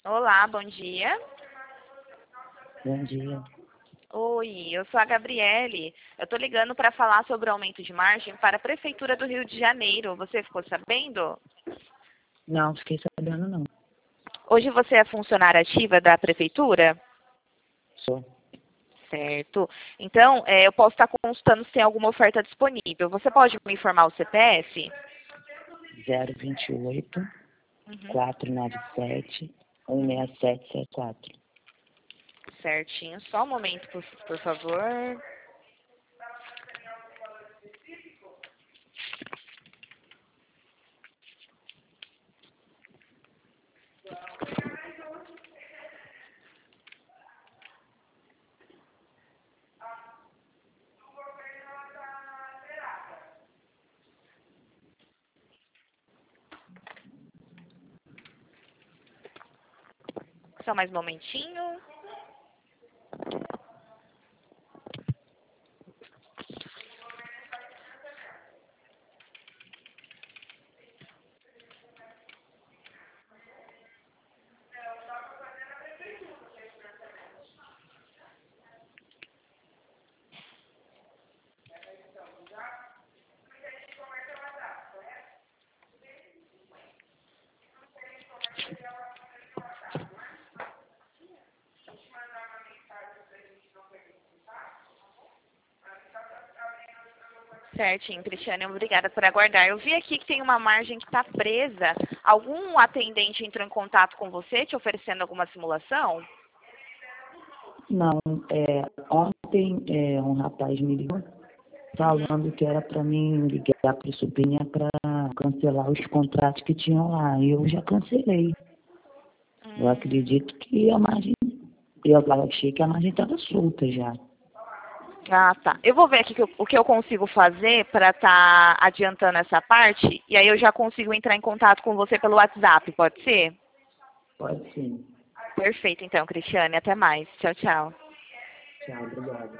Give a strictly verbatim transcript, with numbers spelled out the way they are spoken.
Olá, bom dia. Bom dia. Oi, eu sou a Gabriele. Eu estou ligando para falar sobre o aumento de margem para a Prefeitura do Rio de Janeiro. Você ficou sabendo? Não, fiquei sabendo não. Hoje você é funcionária ativa da Prefeitura? Sou Certo. Então, é, eu posso estar consultando se tem alguma oferta disponível. Você pode me informar o C P F? zero vinte e oito, Uhum. quatrocentos e noventa e sete, um seis sete sete quatro. Certinho. Só um momento, por, por favor. Só mais um momentinho. Certinho, Cristiane, obrigada por aguardar. Eu vi aqui que tem uma margem que está presa. Algum atendente entrou em contato com você, te oferecendo alguma simulação? Não, é, ontem é, um rapaz me ligou Uhum. falando que era para mim ligar para o Subinha para cancelar os contratos que tinham lá. E eu já cancelei. Eu Hum, acredito que a margem, eu achei que a margem estava solta já. ah, tá. Eu vou ver aqui que eu- o que eu consigo fazer para estar adiantando essa parte, e aí eu já consigo entrar em contato com você pelo WhatsApp, pode ser? Pode sim. Perfeito, então, Cristiane. Até mais. Tchau, tchau. Tchau, obrigado.